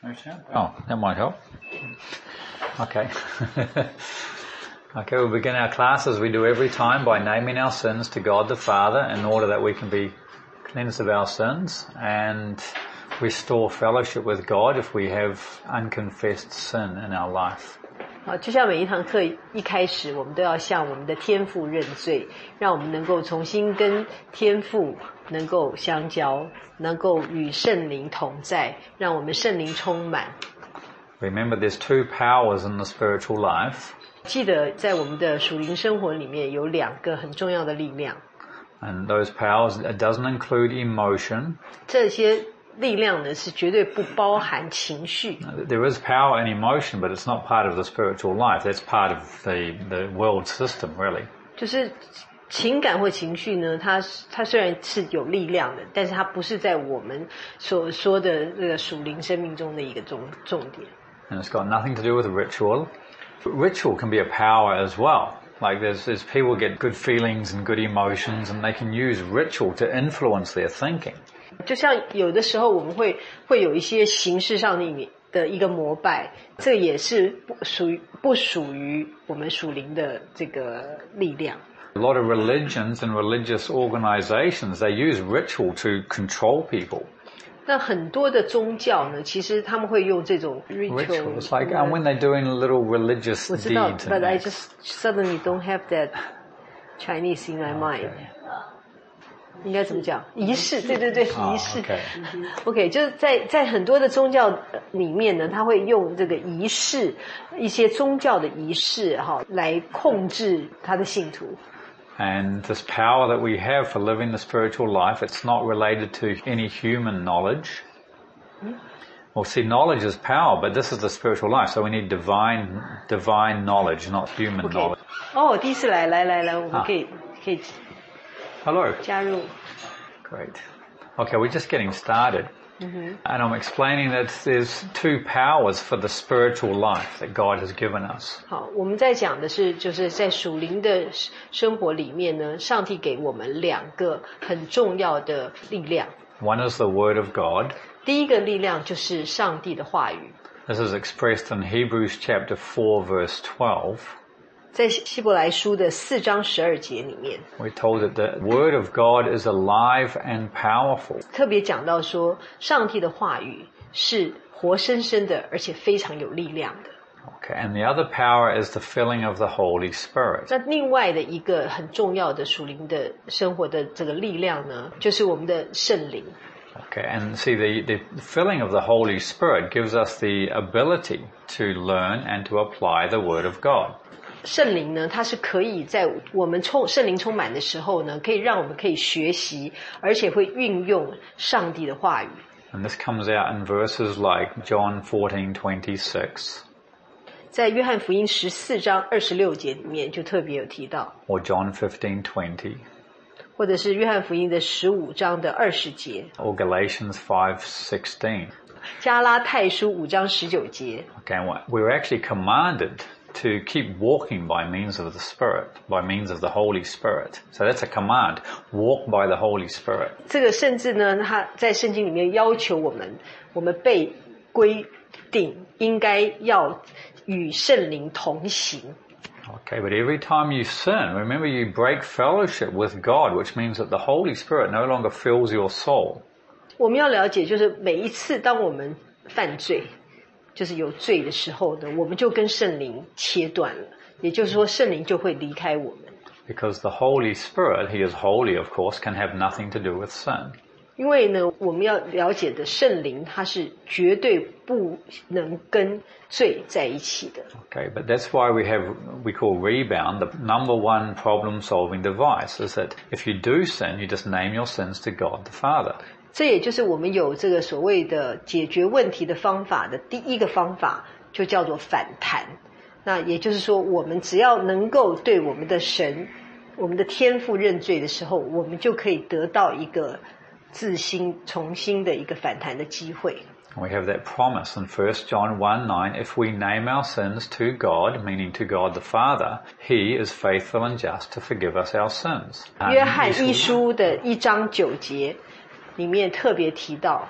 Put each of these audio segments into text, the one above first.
Oh, that might help. Okay. Okay, we'll begin our class as we do every time by naming our sins to God the Father in order that we can be cleansed of our sins and restore fellowship with God if we have unconfessed sin in our life. 好，就像每一堂课一开始，我们都要向我们的天父认罪，让我们能够重新跟天父能够相交，能够与圣灵同在，让我们圣灵充满。 Remember, there's two powers in the spiritual life. 记得在我们的属灵生活里面有两个很重要的力量。 And those powers, it doesn't include emotion. 这些力量呢是绝对不包含情绪。 There is power in emotion, but it's not part of the spiritual life. That's part of the world system, really. 就是情感或情绪呢，它虽然是有力量的，但是它不是在我们所说的这个属灵生命中的一个重点。 And it's got nothing to do with ritual. Ritual can be a power as well. Like there's people get good feelings and good emotions, and they can use ritual to influence their thinking. 就像有的时候我们会有一些形式上的一个膜拜，这也是不属于我们属灵的这个力量。 A lot of religions and religious organizations, they use ritual to control people. 那很多的宗教呢，其实他们会用这种 ritual. It's like when they're doing a little religious 我知道 deed. But I just suddenly don't have that Chinese in my mind. 应该怎么讲？仪式，对，仪式。OK， 就是在很多的宗教里面呢，他会用这个仪式，一些宗教的仪式来控制他的信徒。 And this power that we have for living the spiritual life, it's not related to any human knowledge. Well, see, knowledge is power, but this is the spiritual life, so we need divine knowledge, not human knowledge. 哦，第一次来，我们可以 Hello. 加入。 Great. Okay, we're just getting started. And I'm explaining that there's two powers for the spiritual life that God has given us. 好，我们在讲的是就是在属灵的生活里面呢，上帝给我们两个很重要的力量。 One is the Word of God. 第一个力量就是上帝的话语。 This is expressed in Hebrews chapter 4 verse 12. 在希伯来书的4章12节里面 We're told that the Word of God is alive and powerful. 特别讲到说上帝的话语是活生生的而且非常有力量的。 Okay, and the other power is the filling of the Holy Spirit. 那另外的一个很重要的属灵的生活的这个力量呢，就是我们的圣灵。 Okay, and see the filling of the Holy Spirit gives us the ability to learn and to apply the Word of God. 圣灵呢，它是可以在我们圣灵充满的时候呢，可以让我们可以学习，而且会运用上帝的话语。 And this comes out in verses like John 14:26. 在约翰福音14章26节里面就特别有提到。 Or John 15:20. 或者是约翰福音的15章的20节。 Or Galatians 5:16. 加拉太书5章19节。 Okay, we're actually commanded to keep walking by means of the Spirit, by means of the Holy Spirit. So that's a command. Walk by the Holy Spirit. 这个甚至呢，他在圣经里面要求我们被规定应该要与圣灵同行。 Okay, but every time you sin, remember you break fellowship with God, which means that the Holy Spirit no longer fills your soul. 我们要了解，就是每一次当我们犯罪就是有罪的时候呢，我们就跟圣灵切断了，也就是说圣灵就会离开我们。 Because the Holy Spirit, He is holy of course, can have nothing to do with sin. 因为呢，我们要了解的圣灵它是绝对不能跟罪在一起的。 Okay, but that's why we call Rebound the number one problem solving device is that if you do sin, you just name your sins to God the Father. 这也就是我们有这个所谓的解决问题的方法的第一个方法，就叫做反弹。那也就是说，我们只要能够对我们的神、我们的天父认罪的时候，我们就可以得到一个重新的一个反弹的机会。 We have that promise in 1 John 1:9, if we name our sins to God, meaning to God the Father, He is faithful and just to forgive us our sins. 约翰一书的1章9节里面特别提到，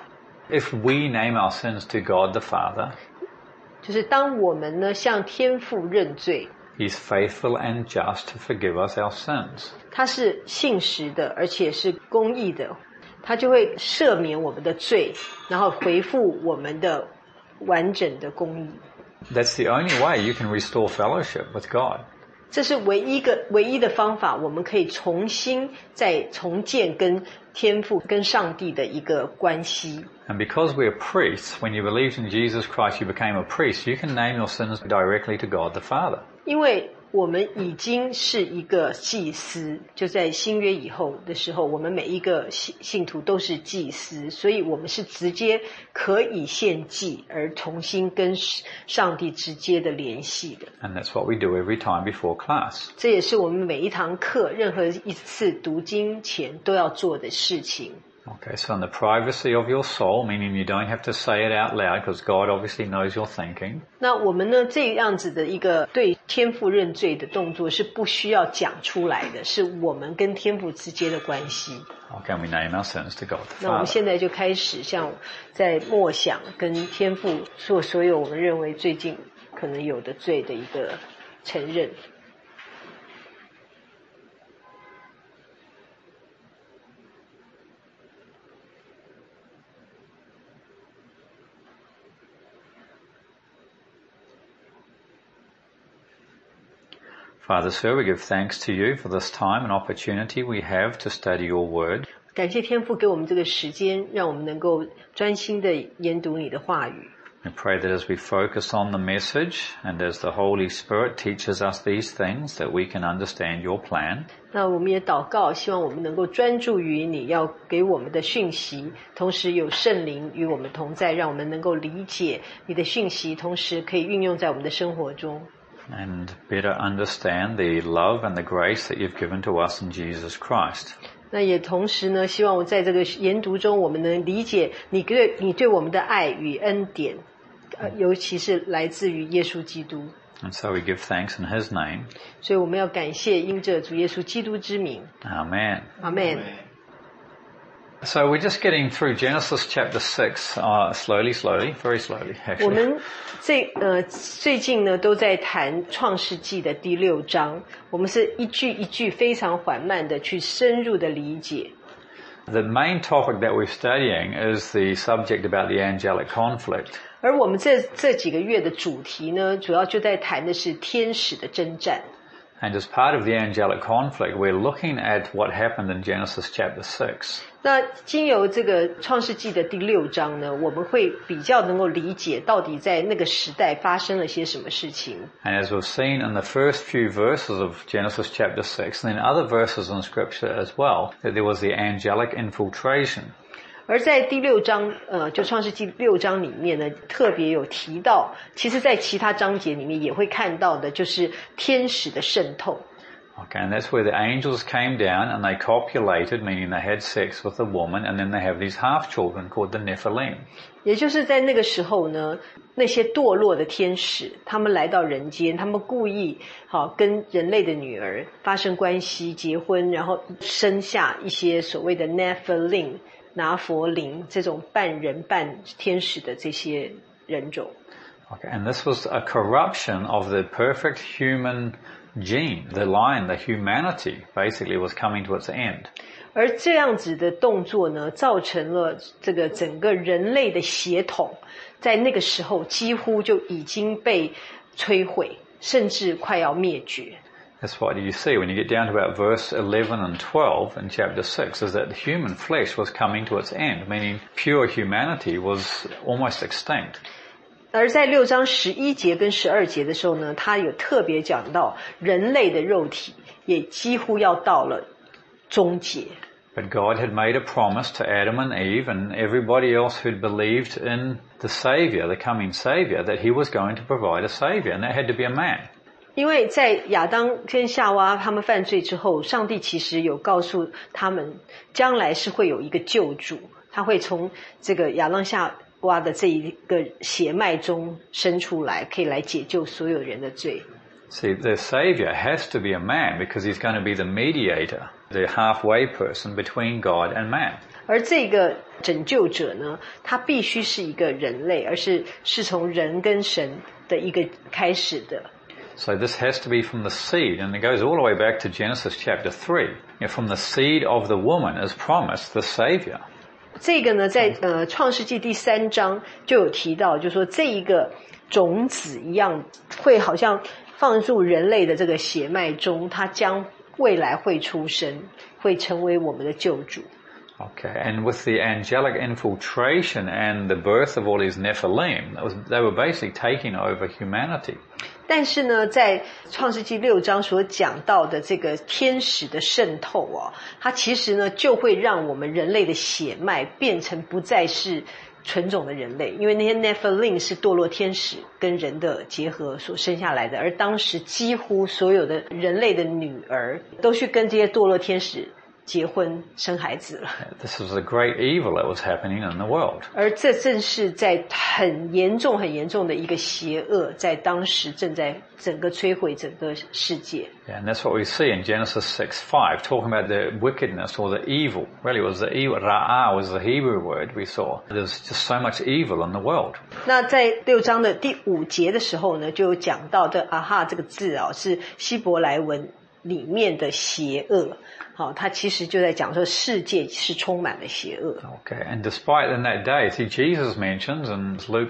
If we name our sins to God the Father, 就是当我们呢向天父认罪， He's faithful and just to forgive us our sins. 他是信实的，而且是公义的，他就会赦免我们的罪，然后回复我们的完整的公义。 That's the only way you can restore fellowship with God. 这是唯一的方法，我们可以重建跟天父跟上帝的一个关系。 And because we're priests, when you believed in Jesus Christ, you became a priest, you can name your sins directly to God the Father. 因为我们已经是一个祭司，就在新约以后的时候，我们每一个信徒都是祭司，所以我们是直接可以献祭而重新跟上帝直接的联系的。 And that's what we do every time before class. 这也是我们每一堂课任何一次读经前都要做的事情。 Okay, so in the privacy of your soul, meaning you don't have to say it out loud because God obviously knows your thinking. 那我们呢，这样子的一个对天父认罪的动作是不需要讲出来的，是我们跟天父之间的关系。 Okay, we name our sins to God the Father. 那我们现在就开始像在默想跟天父做所有我们认为最近可能有的罪的一个承认。 Father, Sir, we give thanks to you for this time and opportunity we have to study your word. 感谢天父给我们这个时间，让我们能够专心的研读你的话语。 We pray that as we focus on the message and as the Holy Spirit teaches us these things, that we can understand your plan. 那我们也祷告，希望我们能够专注于你要给我们的讯息，同时有圣灵与我们同在，让我们能够理解你的讯息，同时可以运用在我们的生活中。 And better understand the love and the grace that you've given to us in Jesus Christ. 那也同时呢，希望我在这个研读中，我们能理解你对我们的爱与恩典，尤其是来自于耶稣基督。 And so we give thanks in His name. 所以我们要感谢因着主耶稣基督之名。 Amen. Amen. So we're just getting through Genesis chapter 6, slowly, very slowly, 我 actually. 们最近呢都在谈创世纪的第6章，我们是一句一句非常缓慢的去深入的理解。 The main topic that we're studying is the subject about the angelic conflict. 而我们这几个月的主题呢，主要就在谈的是天使的征战。 And as part of the angelic conflict, we're looking at what happened in Genesis chapter 6. 那经由这个创世纪的第6章呢，我们会比较能够理解到底在那个时代发生了些什么事情。 And as we've seen in the first few verses of Genesis chapter 6, and in other verses in Scripture as well, that there was the angelic infiltration. 而在第6章就创世纪6章里面呢，特别有提到，其实在其他章节里面也会看到的，就是天使的渗透。 Okay, and that's where the angels came down and they copulated, meaning they had sex with the woman, and then they have these half-children called the Nephilim. 也就是在那个时候呢，那些堕落的天使，他们来到人间，他们故意跟人类的女儿发生关系、结婚，然后生下一些所谓的 Nephilim 拿佛林这种半人半天使的这些人种。 Okay, and this was a corruption of the perfect human gene, the line, the humanity basically was coming to its end. 而这样子的动作呢，造成了这个整个人类的血统，在那个时候几乎就已经被摧毁，甚至快要灭绝。 That's what you see when you get down to about verse 11 and 12 in chapter 6, is that the human flesh was coming to its end, meaning pure humanity was almost extinct. 而在6章11节跟12节的时候呢，他有特别讲到人类的肉体也几乎要到了终结。 But God had made a promise to Adam and Eve and everybody else who'd believed in the Savior, the coming Savior, that He was going to provide a Savior, and that had to be a man. 因为在亚当跟夏娃他们犯罪之后，上帝其实有告诉他们，将来是会有一个救主，他会从这个亚当夏娃的这一个血脉中生出来，可以来解救所有人的罪。 See, the Savior has to be a man because He's going to be the mediator, the halfway person between God and man. 而这个拯救者呢，他必须是一个人类，而是从人跟神的一个开始的。 So this has to be from the seed, and it goes all the way back to Genesis chapter 3. From the seed of the woman is promised the Savior. 这个呢，在创世纪第3章就有提到，就是说这一个种子一样，会好像放入人类的这个血脉中，它将未来会出生，会成为我们的救主。 Okay, and with the angelic infiltration and the birth of all these Nephilim, they were basically taking over humanity. 但是呢，在创世纪6章所讲到的这个天使的渗透它其实呢就会让我们人类的血脉变成不再是纯种的人类，因为那些 Nephilim 是堕落天使跟人的结合所生下来的，而当时几乎所有的人类的女儿都去跟这些堕落天使结婚生孩子了。 This was a great evil that was happening in the world. 而这正是在很严重的一个邪恶，在当时正在整个摧毁整个世界。 Yeah, and that's what we see in Genesis 6:5, talking about the wickedness or the evil. Really, it was the evil. Ra'ah was the Hebrew word we saw. There's just so much evil in the world. 那在6章的第5节的时候呢，就有讲到的啊哈这个字是希伯来文里面的邪恶。好，他其实就在讲说世界是充满了邪恶。 Okay, and despite in that day, see Jesus mentions in Luke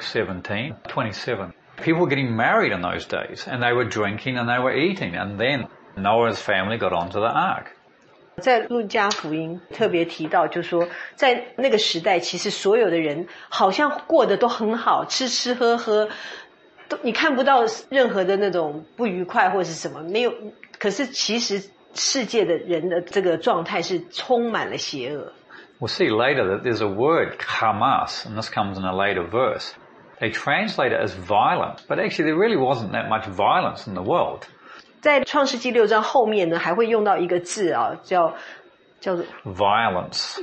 17:27, people were getting married in those days, and they were drinking and they were eating, and then Noah's family got onto the ark. 在路加福音特别提到，就是说在那个时代，其实所有的人好像过得都很好，吃吃喝喝，都你看不到任何的那种不愉快或是什么，没有。可是其实世界的人的这个状态是充满了邪恶。 We'll see later that there's a word, Hamas, and this comes in a later verse. They translate it as violent, but actually there really wasn't that much violence in the world. 在创世纪6章后面呢，还会用到一个字叫做 violence.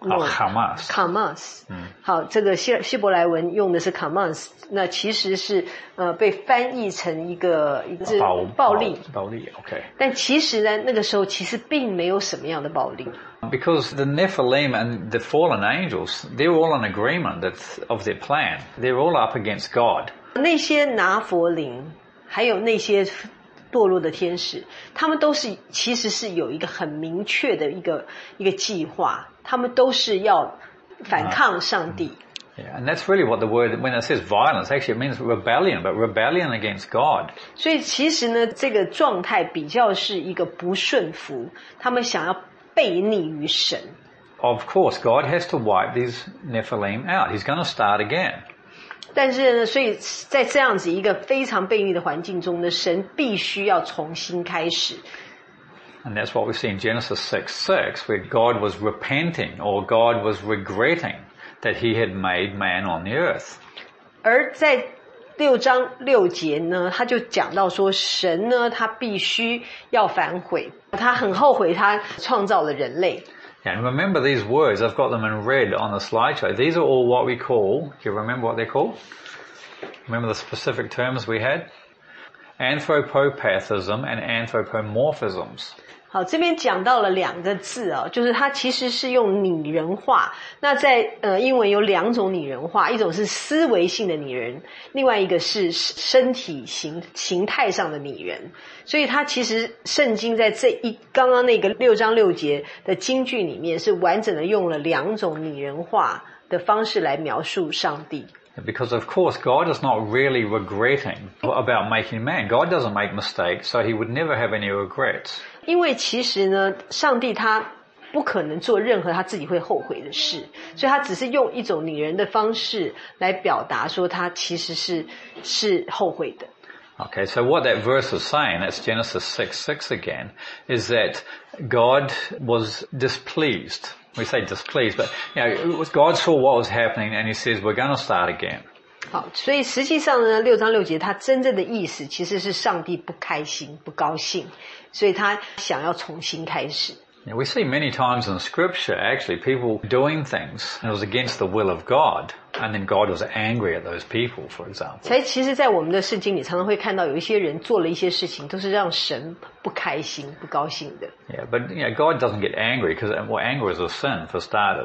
Hamas. 好，这个希伯来文用的是 Hamas， 那其实是被翻译成一个暴力。 Okay. 但其实呢，那个时候其实并没有什么样的暴力。 Because the Nephilim and the fallen angels, they're all in agreement of their plan. They're all up against God. 那些拿佛林，还有那些堕落的天使，他们都是其实是有一个很明确的一个计划，他们都是要反抗上帝。 Yeah, and that's really what the word, when it says violence, actually it means rebellion, but rebellion against God. 所以其实呢，这个状态比较是一个不顺服，他们想要背逆于神。 Of course, God has to wipe these Nephilim out. He's going to start again. 但是呢，所以在这样子一个非常悖逆的环境中呢，神必须要重新开始。 And that's what we see in Genesis 6:6, where God was repenting or God was regretting that he had made man on the earth. 而在6章6节呢，他就讲到说，神呢，他必须要反悔，他很后悔他创造了人类。 And remember these words, I've got them in red on the slideshow. These are all what we call, do you remember what they're called? Remember the specific terms we had? Anthropopathism and anthropomorphisms. 好，这边讲到了2个字就是它其实是用拟人化。那在英文有2种拟人化，一种是思维性的拟人，另外一个是身体形态上的拟人。所以它其实圣经在刚刚那个6章6节的金句里面是完整的用了2种拟人化的方式来描述上帝。 Because of course God is not really regretting about making man. God doesn't make mistakes, so he would never have any regrets. 因为其实呢，上帝他不可能做任何他自己会后悔的事，所以他只是用一种拟人的方式来表达说他其实是后悔的。 Okay, so what that verse is saying, that's Genesis 6:6 again, is that God was displeased. We say displeased, but God saw what was happening and he says, we're going to start again. 好，所以实际上呢，6章6节它真正的意思其实是上帝不开心、不高兴，所以他想要重新开始。 We see many times in Scripture, actually, people doing things and it was against the will of God, and then God was angry at those people, for example. 所以其实在我们的圣经里常常会看到有一些人做了一些事情都是让神不开心、不高兴的。 Yeah, but God doesn't get angry because anger is a sin for starters.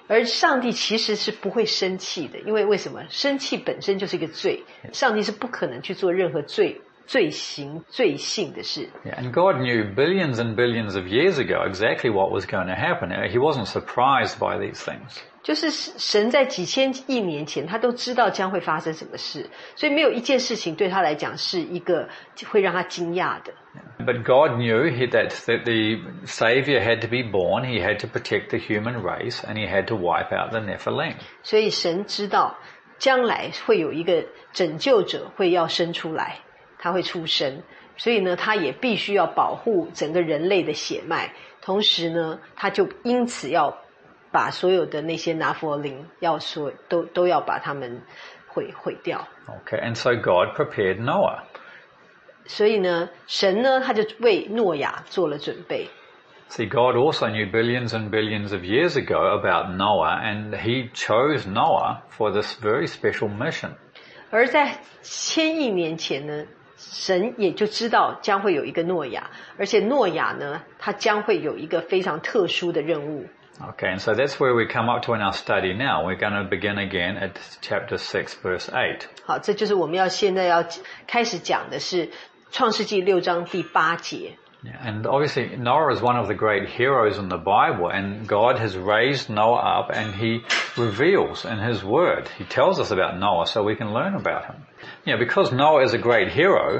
而上帝其实是不会生气的，因为为什么？生气本身就是一个罪，上帝是不可能去做任何罪性的事。 Yeah, and God knew billions and billions of years ago exactly what was going to happen. He wasn't surprised by these things. 就是神在几千亿年前他都知道将会发生什么事，所以没有一件事情对他来讲是一个会让他惊讶的。 But God knew that the Savior had to be born, he had to protect the human race, and he had to wipe out the Nephilim. 所以神知道将来会有一个拯救者会要生出来，他会出生，所以呢他也必须要保护整个人类的血脉，同时呢他就因此要把所有的那些拿佛林都要把他们毁掉。 Okay, and so God prepared Noah. 所以呢神呢他就为诺亚做了准备。 See, God also knew billions and billions of years ago about Noah, and he chose Noah for this very special mission. 而在千亿年前呢神也就知道将会有一个诺亚，而且诺亚呢他将会有一个非常特殊的任务。 Okay, and so that's where we come up to in our study now. We're going to begin again at chapter 6, verse 8. 好，这就是我们现在要开始讲的是创世纪6章第8节。 Yeah, and obviously Noah is one of the great heroes in the Bible, and God has raised Noah up and he reveals in his word. He tells us about Noah so we can learn about him. Yeah, because Noah is a great hero,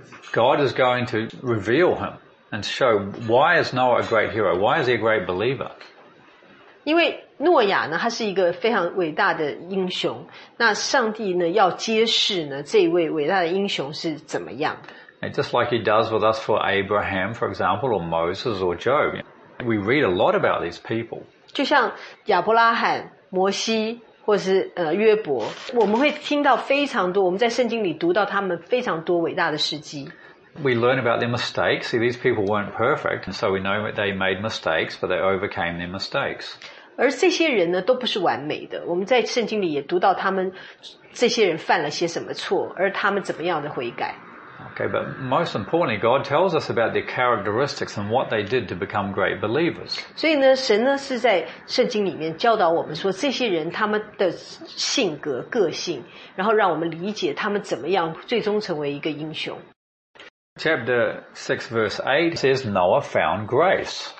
God is going to reveal him and show why is Noah a great hero? Why is he a great believer? 因为诺亚呢他是一个非常伟大的英雄，那上帝呢要揭示呢这位伟大的英雄是怎么样的。 And just like he does with us for Abraham, for example, or Moses or Job. We read a lot about these people. 就像亚伯拉罕、摩西或是约伯，我们会听到非常多，我们在圣经里读到他们非常多伟大的事迹。 We learn about their mistakes. See, these people weren't perfect, and so we know that they made mistakes, but they overcame their mistakes. 而这些人呢都不是完美的，我们在圣经里也读到他们这些人犯了些什么错，而他们怎么样的悔改。 Okay, but most importantly, God tells us about their characteristics and what they did to become great believers. 所以呢，神呢是在圣经里面教导我们说，这些人他们的性格、个性，然后让我们理解他们怎么样最终成为一个英雄。 Chapter 6 verse 8 says Noah found grace.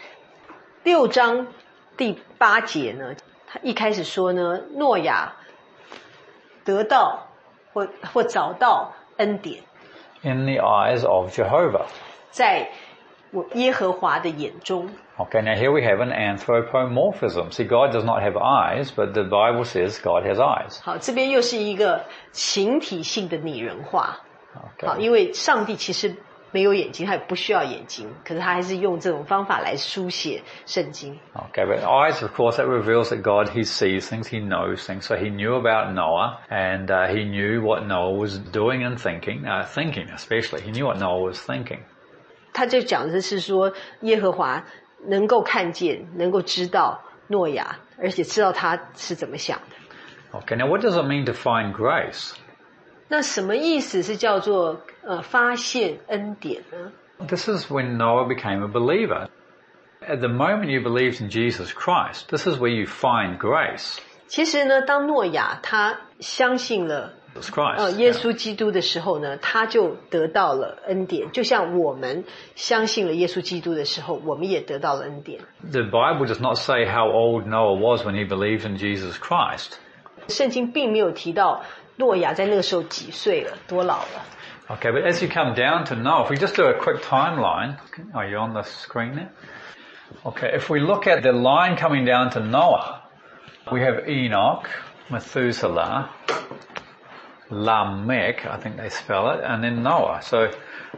6章第8节呢，他一开始说呢，诺亚得到或找到恩典。 In the eyes of Jehovah. 在耶和华的眼中。 Okay, now here we have an anthropomorphism. See, God does not have eyes, but the Bible says God has eyes. 好，这边又是一个形体性的拟人化。 Okay. 好，因为上帝其实没有眼睛，他也不需要眼睛，可是他还是用这种方法来书写圣经。 Okay, but eyes, of course, that reveals that God, he sees things, he knows things. So he knew about Noah, and he knew what Noah was doing and thinking especially. He knew what Noah was thinking. 他就讲的是说，耶和华能够看见，能够知道诺亚，而且知道他是怎么想的。 Okay, now what does it mean to find grace? 那什么意思是叫做发现恩典呢？ This is when Noah became a believer. At the moment you believed in Jesus Christ, this is where you find grace. 其实呢，当诺亚他相信了耶稣基督的时候呢，他就得到了恩典，就像我们相信了耶稣基督的时候，我们也得到了恩典。 The Bible does not say how old Noah was when he believed in Jesus Christ. 圣经并没有提到诺亚在那个时候几岁了，多老了。 Okay, but as you come down to Noah, if we just do a quick timeline, are you on the screen there? Okay, if we look at the line coming down to Noah, we have Enoch, Methuselah, Lamech, I think they spell it, and then Noah. So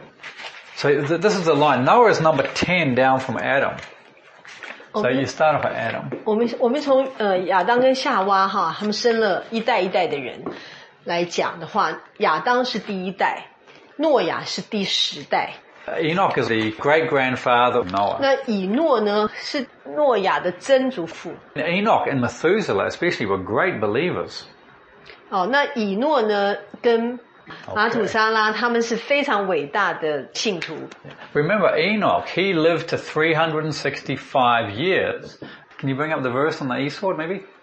this is the line. Noah is number 10 down from Adam. So you start off at Adam. 我们从亚当跟夏娃哈，他们生了一代一代的人来讲的话，亚当是第一代，诺亚是第10代。 Enoch is the great-grandfather of Noah. 那以诺呢是诺亚的曾祖父。 Enoch and Methuselah especially were great believers. 哦，那以诺呢跟马土沙拉他们是非常伟大的信徒。 Remember Enoch, he lived to 365 years. Can you bring up the verse on the eastward maybe?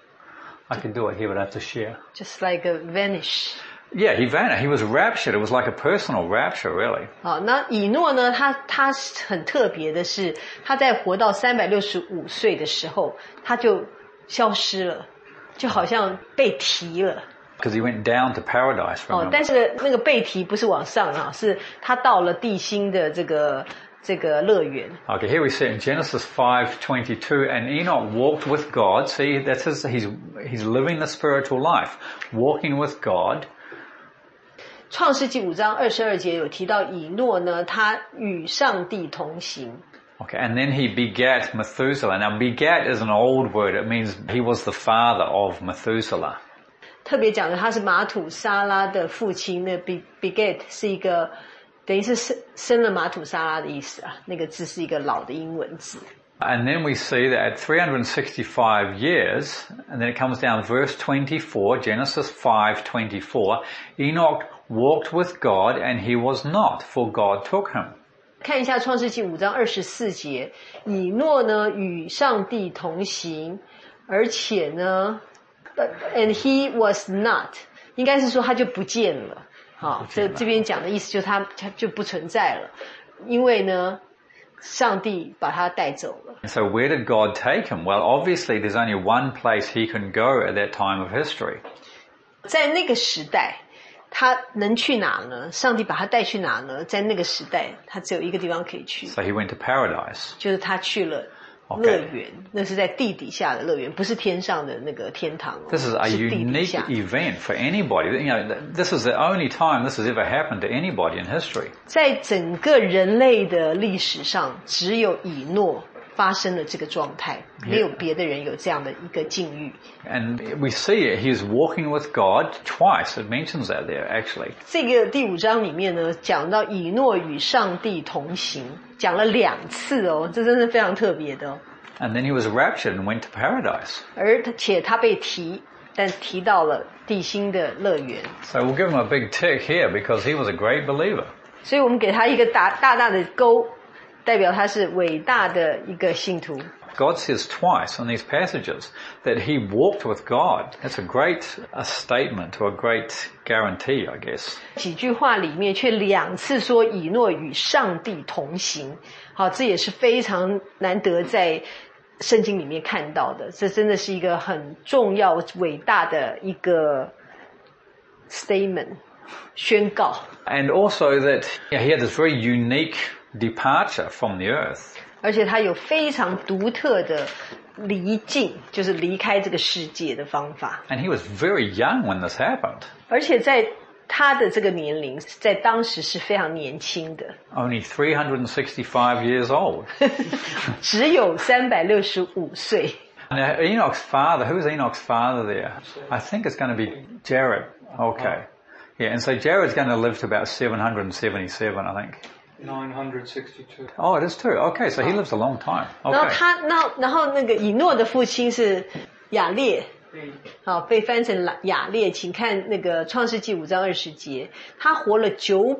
I can do it here, but I have to share. Just like a vanish. Yeah, he vanished. He was raptured. It was like a personal rapture, really. 好，那以诺呢？他很特别的是，他在活到365岁的时候，他就消失了，就好像被提了。 Because he went down to paradise. 但是那个被提不是往上啊，是他到了地心的这个乐园。 Okay, here we see in Genesis 5:22, and Enoch walked with God. See, that's he's living the spiritual life, walking with God. 创世纪5章22节有提到以诺呢，他与上帝同行。 Okay, and then he begat Methuselah. Now, begat is an old word. It means he was the father of Methuselah. 特别讲的他是马土沙拉的父亲，那 beget 是一个等于是生了马土沙拉的意思啊，那个字是一个老的英文字。 And then we see that at 365 years, and then it comes down verse 24, Genesis 5:24, Enoch walked with God and he was not, for God took him. 看一下创世纪5章24节，以诺呢与上帝同行，而且呢 and he was not， 应该是说他就不见了。好，这边讲的意思就是他就不存在了，因为呢上帝把他带走了。 So where did God take him? Well, obviously there's only one place he can go at that time of history. 在那个时代，他能去哪呢？上帝把他带去哪呢？在那个时代，他只有一个地方可以去。 So he went to paradise. 就是他去了乐园，那是在地底下的乐园，不是天上的那个天堂。 This is a unique event for anybody. You know, this is the only time this has ever happened to anybody in history. 在整个人类的历史上，只有以诺发生了这个状态，没有别的人有这样的一个境遇。 And we see it. He is walking with God twice. It mentions that there, actually. 这个第5章里面呢，讲到以诺与上帝同行，讲了2次哦，这真是非常特别的哦。 And then he was raptured and went to paradise. 而且他被提，但提到了地心的乐园。 So we'll give him a big tick here because he was a great believer. 所以我们给他一个大的勾，代表他是伟大的一个信徒。 God says twice in these passages that he walked with God. That's a great statement or a great guarantee, I guess. 几句话里面却2次说以诺与上帝同行。好，这也是非常难得在圣经里面看到的，这真的是一个很重要伟大的一个 statement 宣告。 And also that he had this very unique departure from the earth. 而且他有非常独特的离境，就是离开这个世界的方法。 And he was very young when this happened. 而且在他的这个年龄在当时是非常年轻的。 Only 365 years old. 只有365岁。 Now Enoch's father, who was Enoch's father there? I think it's going to be Jared. Okay. Yeah, and so Jared's going to live to about 777, I think. 962. Oh, it is too. Okay, so he lives a long time. Okay. 然后那个以诺的父亲是雅列，好，被翻成雅列，请看那个创世纪5章20节，他活了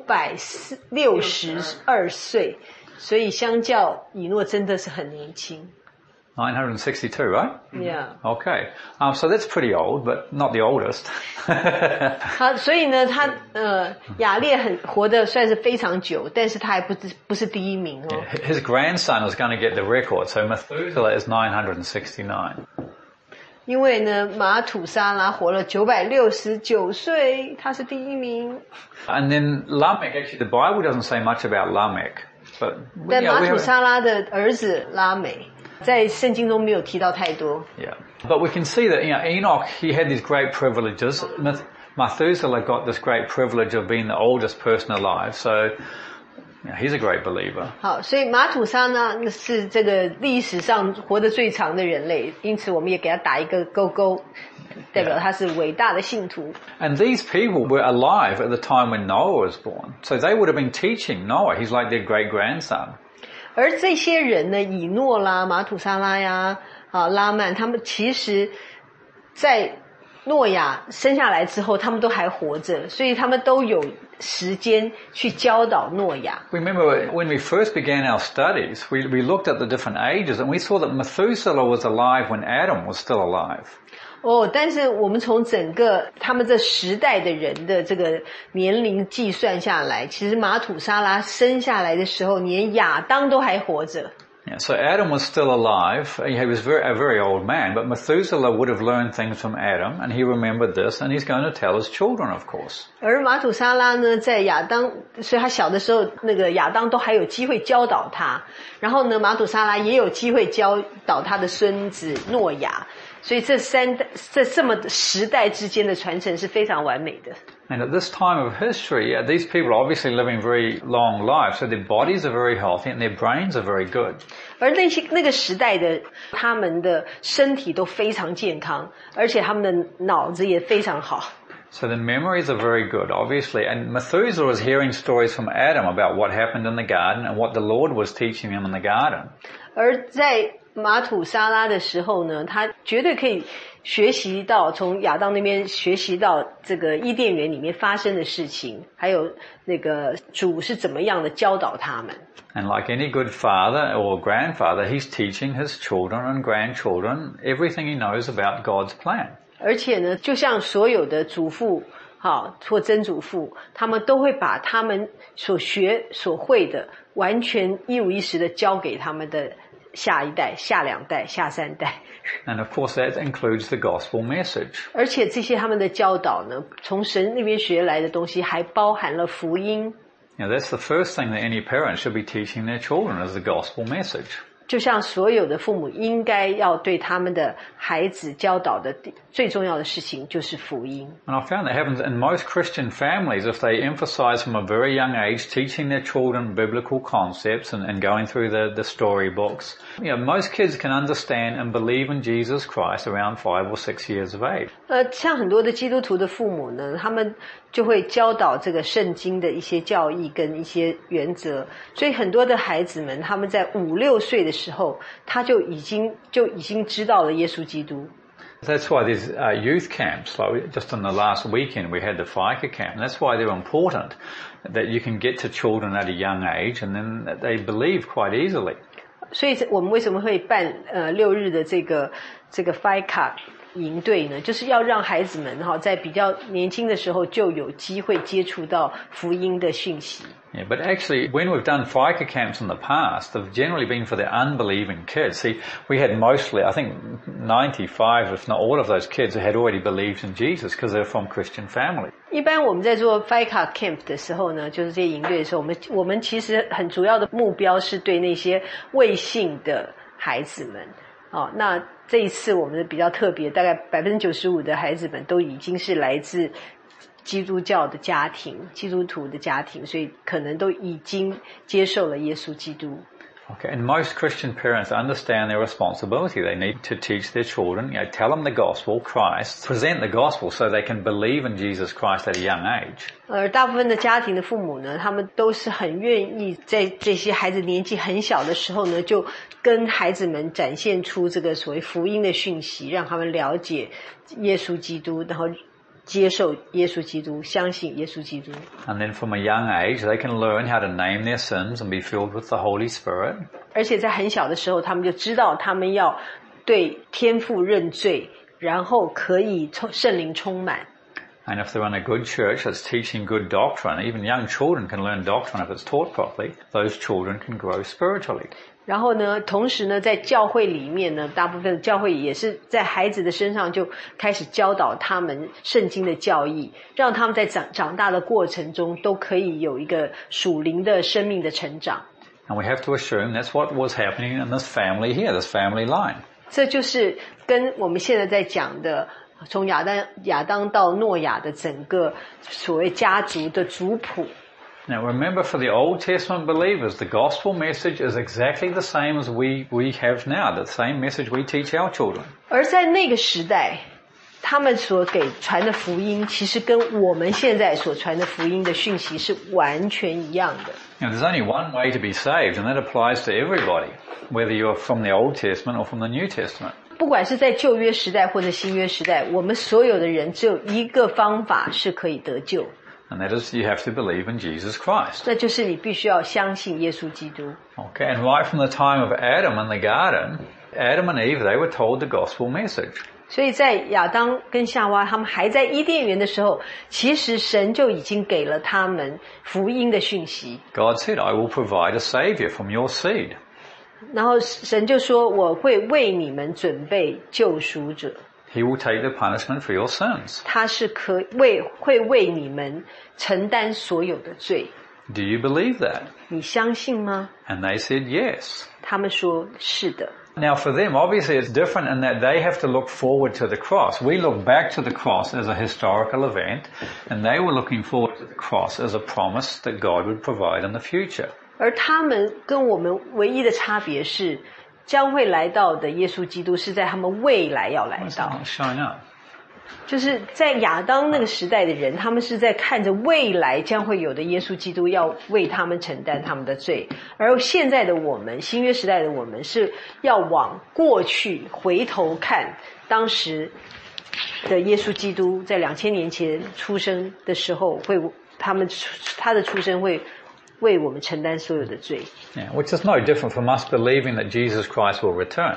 962岁，所以相较以诺真的是很年轻。 962, right? Yeah. Okay. So that's pretty old, but not the oldest. 好，所以呢，他雅列活得算是非常久，但是他还不是第一名哦。 His grandson is going to get the record, so Methuselah is 969. 因为呢，马土沙拉活了969岁，他是第一名。 And then Lamech, actually the Bible doesn't say much about Lamech. But 但马土沙拉的儿子拉美在圣经中没有提到太多。 Yeah. But we can see that, Enoch, he had these great privileges. Methuselah got this great privilege of being the oldest person alive, so he's a great believer. 好，所以马土沙呢是这个历史上活得最长的人类，因此我们也给他打一个勾勾，代表他是伟大的信徒。 And these people were alive at the time when Noah was born, so they would have been teaching Noah. He's like their great-grandson. 而这些人呢，以诺啦、马土沙拉呀、拉曼，他们其实在诺亚生下来之后，他们都还活着，所以他们都有时间去教导诺亚。 Remember when we first began our studies, we looked at the different ages and we saw that Methuselah was alive when Adam was still alive. 但是我们从整个他们这时代的人的这个年龄计算下来，其实马土沙拉生下来的时候，连亚当都还活着。 Yeah, so Adam was still alive. He was a very old man, but Methuselah would have learned things from Adam, and he remembered this, and he's going to tell his children, of course. 而马土沙拉呢，在亚当，所以他小的时候，那个亚当都还有机会教导他，然后呢，马土沙拉也有机会教导他的孙子诺亚，所以这么时代之间的传承是非常完美的。 And at this time of history, these people are obviously living very long lives, so their bodies are very healthy and their brains are very good. 而那个时代的他们的身体都非常健康，而且他们的脑子也非常好。 So the memories are very good, obviously. And Methuselah was hearing stories from Adam about what happened in the garden and what the Lord was teaching him in the garden. 而在马土沙拉的时候呢，他绝对可以学习到从亚当那边学习到这个伊甸园里面发生的事情，还有那个主是怎么样的教导他们。 And like any good father or grandfather, he's teaching his children and grandchildren everything he knows about God's plan. 而且呢，就像所有的祖父或曾祖父，他们都会把他们所学所会的完全一五一十的教给他们的下一代、下两代、下三代。 And of course that includes the gospel message. 而且这些他们的教导呢，从神那边学来的东西还包含了福音。 Now that's the first thing that any parent should be teaching their children is the gospel message. 就像所有的父母应该要对他们的孩子教导的最重要的事情就是福音。 And I found that happens in most Christian families if they emphasize from a very young age teaching their children biblical concepts and going through the storybooks. You know, most kids can understand and believe in Jesus Christ around 5 or 6 years of age. 像很多的基督徒的父母呢，他们就会教导这个圣经的一些教义跟一些原则，所以很多的孩子们他们在5、6岁的时候，他就已经知道了耶稣基督。 That's why there's youth camps. Like just in the last weekend, we had the FICA camp. And that's why they're important, that you can get to children at a young age, and then they believe quite easily. 所以我们为什么会办6日的这个 FICA 营队呢？就是要让孩子们在比较年轻的时候就有机会接触到福音的讯息。 Yeah, but actually, when we've done FICA camps in the past, they've generally been for the unbelieving kids. See, we had mostly, I think 95, if not all of those kids had already believed in Jesus because they're from Christian families. 一般我们在做 FICA camp 的时候呢，就是这些营队的时候，我们其实很主要的目标是对那些未信的孩子们。那这一次我们的比较特别，大概 95% 的孩子们都已经是来自基督教的家庭，基督徒的家庭，所以可能都已经接受了耶稣基督。 Okay, and most Christian parents understand their responsibility. They need to teach their children, tell them the gospel, Christ, present the gospel so they can believe in Jesus Christ at a young age. 而大部分的家庭的父母呢，他们都是很愿意在这些孩子年纪很小的时候呢，就跟孩子们展现出这个所谓福音的讯息，让他们了解耶稣基督，然后接受耶稣基督，相信耶稣基督。 And then from a young age, they can learn how to name their sins and be filled with the Holy Spirit. 而且在很小的时候，他们就知道他们要对天父认罪，然后可以圣灵充满。 And if they're in a good church that's teaching good doctrine, even young children can learn doctrine if it's taught properly. Those children can grow spiritually. 然后呢，同时呢，在教会里面呢，大部分的教会也是在孩子的身上就开始教导他们圣经的教义，让他们在长大的过程中都可以有一个属灵的生命的成长。 And we have to assume that's what was happening in this family here, this family line. 这就是跟我们现在在讲的从亚当到诺亚的整个所谓家族的族谱。 Now remember, for the Old Testament believers, the gospel message is exactly the same as we have now, the same message we teach our children. 而在那个时代，他们所给传的福音，其实跟我们现在所传的福音的讯息是完全一样的。 Now, there's only one way to be saved, and that applies to everybody, whether you're from the Old Testament or from the New Testament. 不管是在旧约时代或者新约时代，我们所有的人只有一个方法是可以得救。 And that is, you have to believe in Jesus Christ. 那就是你必须要相信耶稣基督。 Okay, and right from the time of Adam in the garden, Adam and Eve, they were told the gospel message. 所以在亚当跟夏娃他们还在伊甸园的时候，其实神就已经给了他们福音的讯息。 God said, I will provide a savior from your seed. 然后神就说，我会为你们准备救赎者。 He will take the punishment for your sins. 他是会为你们承担所有的罪。 Do you believe that? 你相信吗？ And they said yes. 他们说是的。 Now for them, obviously it's different in that they have to look forward to the cross. We look back to the cross as a historical event, and they were looking forward to the cross as a promise that God would provide in the future. 而他们跟我们唯一的差别是，将会来到的耶稣基督是在他们未来要来到。 Showing up. 就是在亚当那个时代的人，他们是在看着未来将会有的耶稣基督要为他们承担他们的罪，而现在的我们，新约时代的我们是要往过去回头看，当时的耶稣基督在2000年前出生的时候，他的出生会为我们承担所有的罪。 Yeah, which is no different from us believing that Jesus Christ will return.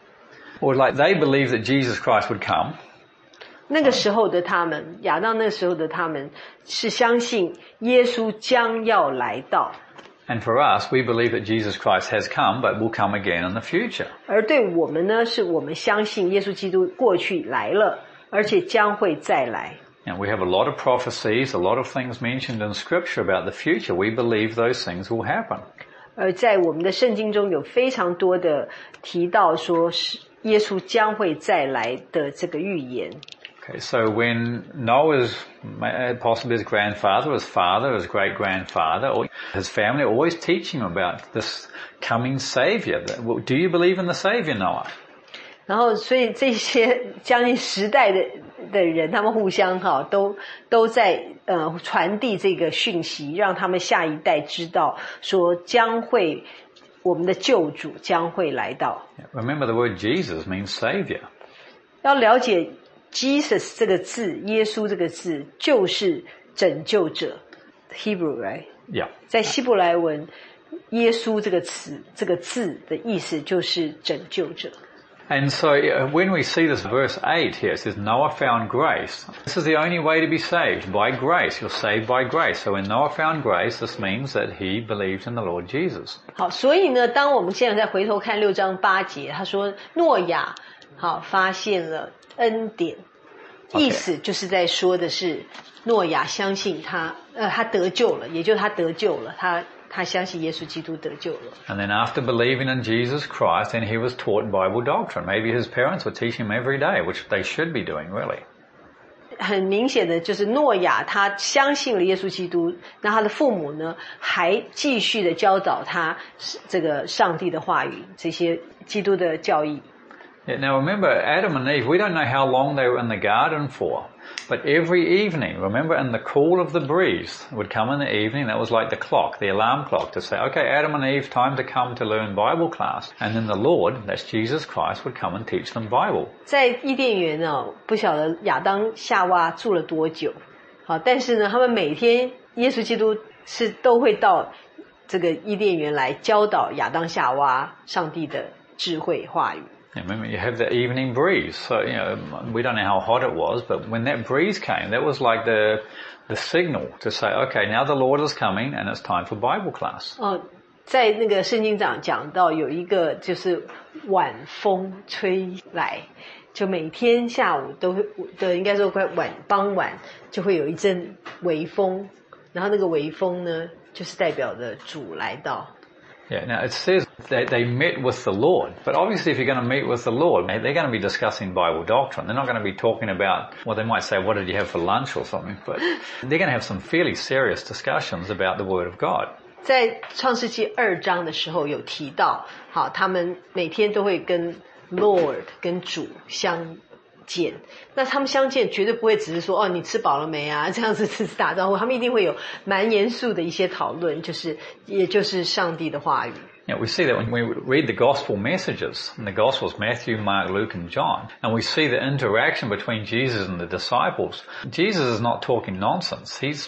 Or like they believe that Jesus Christ would come. 那个时候的他们，亚当那时候的他们是相信耶稣将要来到。 And for us, we believe that Jesus Christ has come, but will come again in the future. 而对我们呢，是我们相信耶稣基督过去来了，而且将会再来。 And we have a lot of prophecies, a lot of things mentioned in Scripture about the future. We believe those things will happen. 而在我们的圣经中有非常多的提到说是耶稣将会再来的这个预言。 Okay, so when Noah's, possibly his grandfather, his father, his great-grandfather, or his family, always teaching him about this coming Savior. Do you believe in the Savior, Noah? 然后，所以这些将近10代的人，他们互相都在传递这个讯息，让他们下一代知道说我们的救主将会来到。 Remember the word Jesus means Savior. 要了解 Jesus 这个字，耶稣这个字就是拯救者 ，Hebrew right？ Yeah. 在希伯来文，耶稣这个词这个字的意思就是拯救者。 And so when we see this verse 8 here, it says Noah found grace. This is the only way to be saved, by grace. You're saved by grace. So when Noah found grace, this means that he believed in the Lord Jesus. 好，所以呢，当我们现在再回头看6章8节，他说诺亚发现了恩典，意思就是在说的是诺亚相信他得救了，也就是他得救了，他相信耶稣基督得救了。 And then after believing in Jesus Christ, then he was taught Bible doctrine. Maybe his parents would teach him every day, which they should be doing, really. 很明显的就是诺亚他相信了耶稣基督，那他的父母呢还继续的教导他这个上帝的话语，这些基督的教义。 Yeah, now remember, Adam and Eve, we don't know how long they were in the garden for, but every evening, remember, in the cool of the breeze, would come in the evening, that was like the clock, the alarm clock, to say, okay, Adam and Eve, time to come to learn Bible class. And then the Lord, that's Jesus Christ, would come and teach them Bible. 在伊甸园不晓得亚当夏娃住了多久，但是呢，他们每天耶稣基督都会到这个伊甸园来教导亚当夏娃上帝的智慧话语。 Yeah, remember, you have the evening breeze. So, we don't know how hot it was, but when that breeze came, that was like the signal to say, okay, now the Lord is coming and it's time for Bible class. 在那个圣经讲到有一个就是晚风吹来，就每天下午都应该说快傍晚就会有一阵微风，然后那个微风呢就是代表着主来到。 Yeah, now it says that they met with the Lord, but obviously if you're going to meet with the Lord, they're going to be discussing Bible doctrine. They're not going to be talking about, well, they might say, what did you have for lunch or something, but they're going to have some fairly serious discussions about the Word of God. 在创世纪2章的时候有提到，他们每天都会跟 Lord 跟主相见，那他们相见绝对不会只是说你吃饱了没啊这样子只是打招呼，他们一定会有蛮严肃的一些讨论，也就是上帝的话语。 Yeah, we see that when we read the gospel messages, in the gospels, Matthew, Mark, Luke and John, and we see the interaction between Jesus and the disciples. Jesus is not talking nonsense. He's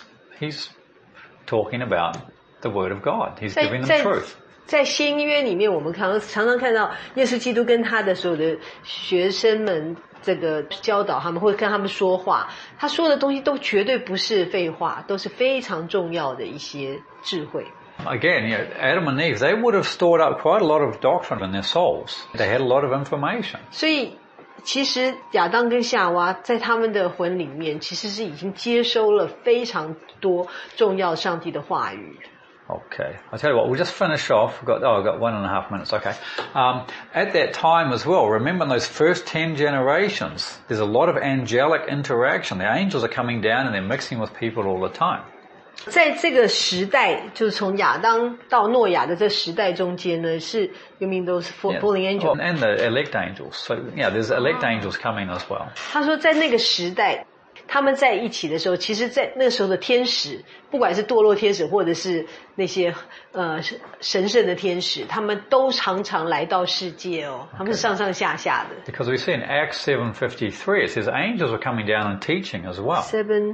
talking about the Word of God. He's giving them truth. 在新约里面，我们常常看到耶稣基督跟他的所有的学生们这个教导他们，或者跟他们说话，他说的东西都绝对不是废话，都是非常重要的一些智慧。 Again, Adam and Eve, they would have stored up quite a lot of doctrine in their souls. They had a lot of information. 所以其实亚当跟夏娃在他们的魂里面其实是已经接收了非常多重要上帝的话语。 Okay, I'll tell you what, we'll just finish off. I've got 1.5 minutes, okay. At that time as well, remember in those first 10 generations, there's a lot of angelic interaction. The angels are coming down and they're mixing with people all the time. 在这个时代，就是从亚当到诺亚的这时代中间呢，是 you mean those fallen angels and the elect angels. So yeah, there's elect angels coming as well. 他说在那个时代他们在一起的时候，其实在那个时候的天使，不管是堕落天使或者是那些神圣的天使，他们都常常来到世界哦，他们是上上下下的。 Because we see in Acts 7:53 it says angels are coming down and teaching as well.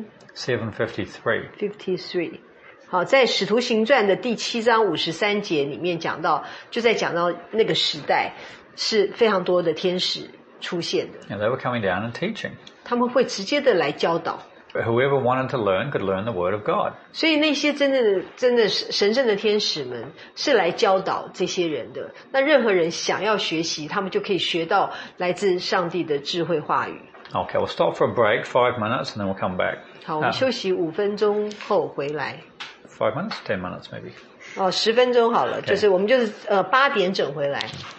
7:53. 好，在使徒行传的第7章53节里面讲到，就在讲到那个时代是非常多的天使出现的。 Yeah, they were coming down and teaching. 他们会直接的来教导。 Whoever wanted to learn could learn the word of God. 所以那些真的神圣的天使们是来教导这些人的。那任何人想要学习，他们就可以学到来自上帝的智慧话语。 Okay, we'll stop for a break, 5 minutes, and then we'll come back. 好，我们休息5分钟后回来。 5 minutes, 10 minutes maybe. 10分钟好了，就是我们就是8点整回来。